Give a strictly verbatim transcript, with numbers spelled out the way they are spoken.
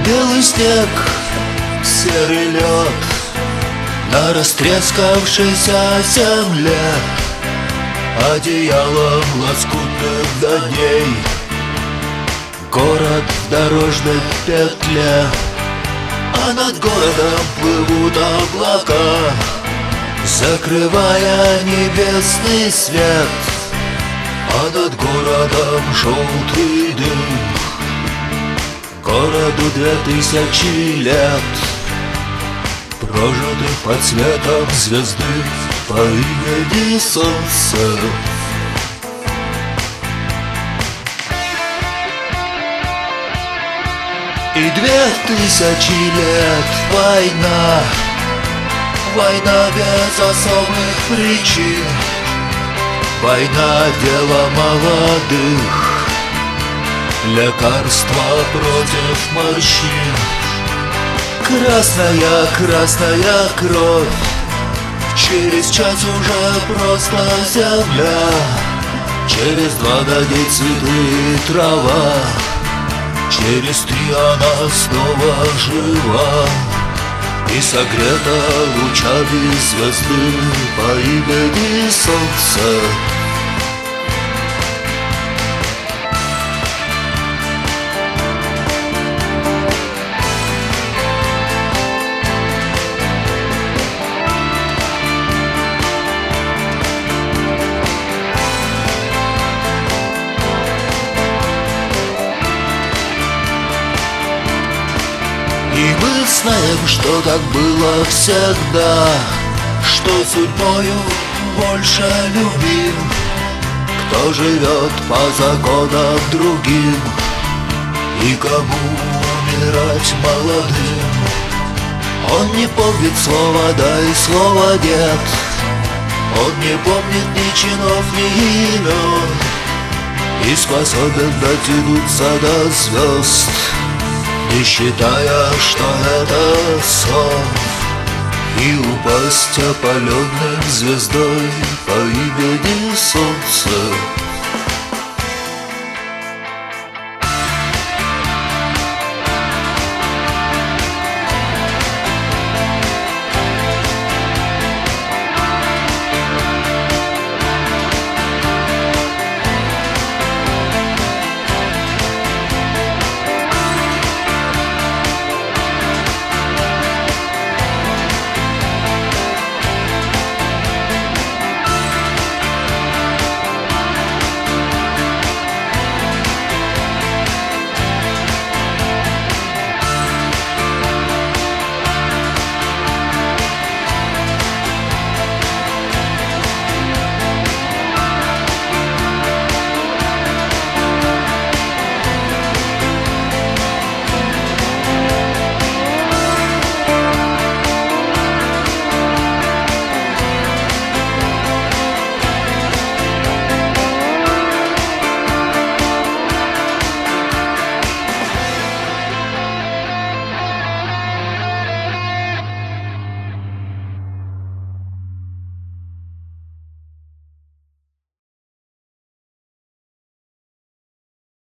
Белый снег, серый лед на растрескавшейся земле, одеялом лоскутных дней город в дорожной петле. А над городом плывут облака, закрывая небесный свет. А над городом желтый дым, городу две тысячи лет, прожиты под светом звезды по имени Солнце. И две тысячи лет война, война без особых причин, война дело молодых, лекарство против морщин. Красная, красная кровь, через час уже просто земля, через два дадит цветы и трава, через три она снова жива и согрета лучами звезды по имени Солнце. И мы знаем, что так было всегда, что судьбою больше любим, кто живет по законам другим и кому умирать молодым. Он не помнит слова «да» и слова «нет», он не помнит ни чинов, ни имен, и способен дотянуться до звезд, не считая, что это сон, и упасть опаленным звездой по имени Солнце.